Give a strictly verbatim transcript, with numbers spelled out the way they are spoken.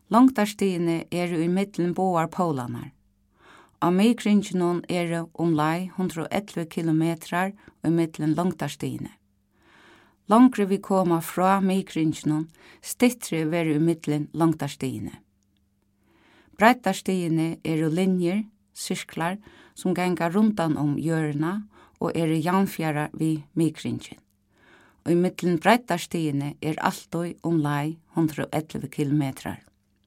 Longdarstigene er i middelen boar polanar. Av mikringenon er omlai hundra og elleve kilometrar i middelen longdarstigene. Langre vi koma fra mikringenon, stittre ver i middelen longdarstigene. Breiddarstigene er linjer, sirklar, som ganga rundan om hjørna og er jamnfjara vi mikringen. Og i middelen breiddarstigene er alltid omlai hundra og elleve kilometrar.